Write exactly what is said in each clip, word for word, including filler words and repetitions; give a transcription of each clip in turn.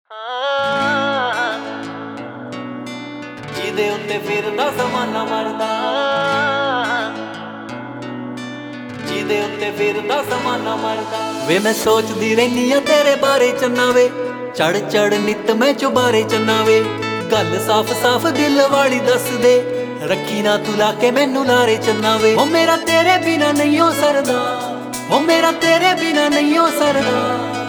ਜਿਹਦੇ ਉੱਤੇ ਫਿਰਦਾ ਜ਼ਮਾਨਾ ਮਰਦਾ, ਜਿਹਦੇ ਉੱਤੇ ਫਿਰਦਾ ਜ਼ਮਾਨਾ ਮਰਦਾ। ਵੇ ਮੈਂ ਸੋਚਦੀ ਰਹਿਨੀ ਆ ਤੇਰੇ ਬਾਰੇ ਚੰਨਾ ਵੇ, ਚੜ ਚੜ ਨਿੱਤ ਮੈਂ ਚੁਬਾਰੇ ਚੰਨਾ ਵੇ। ਗੱਲ ਸਾਫ਼ ਸਾਫ਼ ਦਿਲ ਵਾਲੀ ਦੱਸ ਦੇ, ਰੱਖੀ ਨਾ ਤੂੰ ਲਾ ਕੇ ਮੈਨੂੰ ਲਾਰੇ ਚੰਨਾ ਵੇ। ਉਹ ਮੇਰਾ ਤੇਰੇ ਬਿਨਾ ਨਹੀਂ ਹੋ ਸਰਦਾ, ਉਹ ਮੇਰਾ ਤੇਰੇ ਬਿਨਾ ਨਹੀਂ ਹੋ ਸਰਦਾ।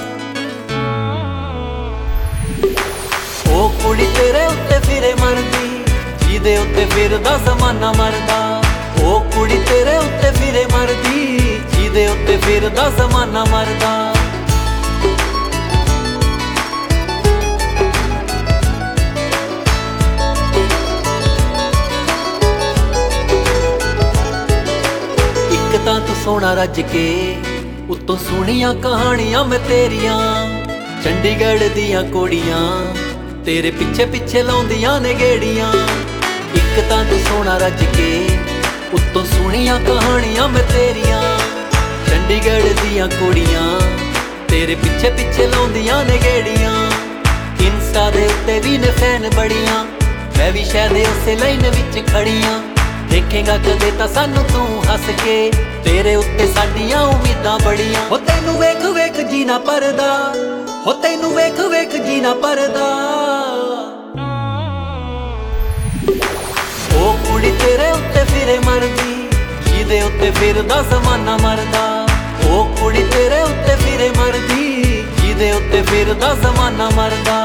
ਉਹ ਕੁੜੀ ਤੇਰੇ ਉੱਤੇ ਫਿਰੇ ਮਰਦੀ, ਜਿਹਦੇ ਉੱਤੇ ਫਿਰਦਾ ਜ਼ਮਾਨਾ ਮਰਦਾ। ਉਹ ਕੁੜੀ ਤੇਰੇ ਉੱਤੇ ਫਿਰੇ ਮਰਦੀ, ਜਿਹਦੇ ਉੱਤੇ ਫਿਰਦਾ ਜ਼ਮਾਨਾ ਮਰਦਾ। ਇੱਕ ਤਾਂ ਤੂੰ ਸੋਹਣਾ ਰੱਜ ਕੇ, ਉੱਤੋਂ ਸੋਹਣੀਆਂ ਕਹਾਣੀਆਂ ਮੈਂ ਤੇਰੀਆਂ। ਚੰਡੀਗੜ੍ਹ ਦੀਆਂ ਕੁੜੀਆਂ ਤੇਰੇ ਪਿੱਛੇ ਪਿੱਛੇ ਲਾਉਂਦੀਆਂ ਨੇ ਗੇੜੀਆਂ। ਇੱਕ ਤਾਂ ਤੂੰ ਸੋਹਣਾ ਰੱਜ ਕੇ, ਉੱਤੋਂ ਸੋਹਣੀਆਂ ਕਹਾਣੀਆਂ ਮੈਂ ਤੇਰੀਆਂ। ਚੰਡੀਗੜ੍ਹ ਦੀਆਂ ਕੁੜੀਆਂ ਤੇਰੇ ਪਿੱਛੇ ਪਿੱਛੇ ਲਾਉਂਦੀਆਂ ਨੇ ਗੇੜੀਆਂ। ਇੰਸਟਾ ਦੇ ਉੱਤੇ ਵੀ ਨੇ ਫੈਨ ਬੜੀਆਂ, ਮੈਂ ਵੀ ਸ਼ਾਇਦ ਉਸੇ ਲਾਈਨ ਵਿੱਚ ਖੜੀਆਂ। ਦੇਖੇਗਾ ਕਦੇ ਤਾਂ ਸਾਨੂੰ ਤੂੰ ਹੱਸ ਕੇ, ਤੇਰੇ ਉੱਤੇ ਸਾਡੀਆਂ ਉਮੀਦਾਂ ਬੜੀਆਂ। ਹੋ ਤੈਨੂੰ ਵੇਖ ਵੇਖ ਜੀਣਾ ਪਰਦਾ, ਹੋ ਤੈਨੂੰ ਵੇਖ ਵੇਖ ਜੀਣਾ ਪਰਦਾ। ਉਹ ਕੁੜੀ ਤੇਰੇ ਉੱਤੇ ਫਿਰੇ ਮਰਦੀ, ਜਿਹਦੇ ਉੱਤੇ ਫਿਰਦਾ ਜ਼ਮਾਨਾ ਮਰਦਾ। ਉਹ ਕੁੜੀ ਤੇਰੇ ਉੱਤੇ ਫਿਰੇ ਮਰਦੀ, ਜਿਹਦੇ ਉੱਤੇ ਫਿਰਦਾ ਜ਼ਮਾਨਾ ਮਰਦਾ।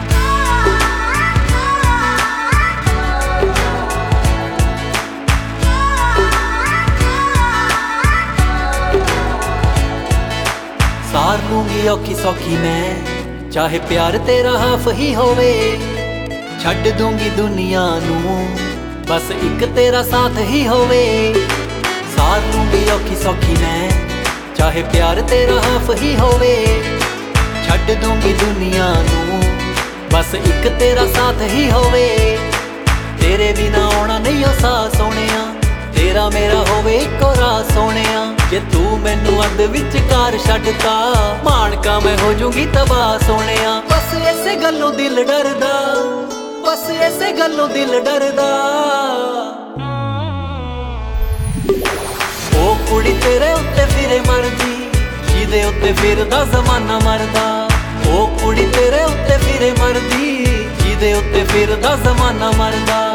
ਸਾਰ ਲੂੰਗੀ ਔਖੀ ਸੌਖੀ ਮੈਂ, ਚਾਹੇ ਪਿਆਰ ਤੇਰਾ ਹਾਫ ਹੀ ਹੋਵੇ। ਛੱਡ ਦੂੰਗੀ ਦੁਨੀਆ ਨੂੰ, ਬਸ ਇੱਕ ਤੇਰਾ ਸਾਥ ਹੀ ਹੋਵੇ। ਸਾਰ ਲੂੰਗੀ ਔਖੀ ਸੌਖੀ ਮੈਂ, ਚਾਹੇ ਪਿਆਰ ਤੇਰਾ ਹਾਫ ਹੀ ਹੋਵੇ। ਛੱਡ ਦੂੰਗੀ ਦੁਨੀਆ ਨੂੰ, ਬਸ ਇੱਕ ਤੇਰਾ ਸਾਥ ਹੀ ਹੋਵੇ। ਤੇਰੇ ਬਿਨਾ ਆਉਣਾ ਨਹੀਂ ਉਹ ਸਾਹ ਸੋਹਣਿਆ, ਤੇਰਾ ਮੇਰਾ ਹੋਵੇ ਇੱਕੋ ਰਾਹ ਸੋਹਣਿਆ। ਜੇ ਤੂੰ ਮੈਨੂੰ ਅੱਧ ਵਿਚਕਾਰ ਛੱਡਤਾ, ਮਾਣਕਾ ਮੈਂ ਹੋ ਜੂੰਗੀ ਤਬਾਹ ਸੋਹਣਿਆ। ਬਸ ਇਸੇ ਗੱਲੋਂ ਦਿਲ ਡਰਦਾ, ਬਸ ਇਸੇ ਗੱਲੋਂ ਦਿਲ ਡਰਦਾ। ਉਹ ਕੁੜੀ ਤੇਰੇ ਉੱਤੇ ਫਿਰੇ ਮਰਦੀ, ਜਿਹਦੇ ਉੱਤੇ ਫਿਰਦਾ ਜ਼ਮਾਨਾ ਮਰਦਾ। ਉਹ ਕੁੜੀ ਤੇਰੇ ਉੱਤੇ ਫਿਰੇ ਮਰਦੀ, ਜਿਹਦੇ ਉੱਤੇ ਫਿਰਦਾ ਜ਼ਮਾਨਾ ਮਰਦਾ।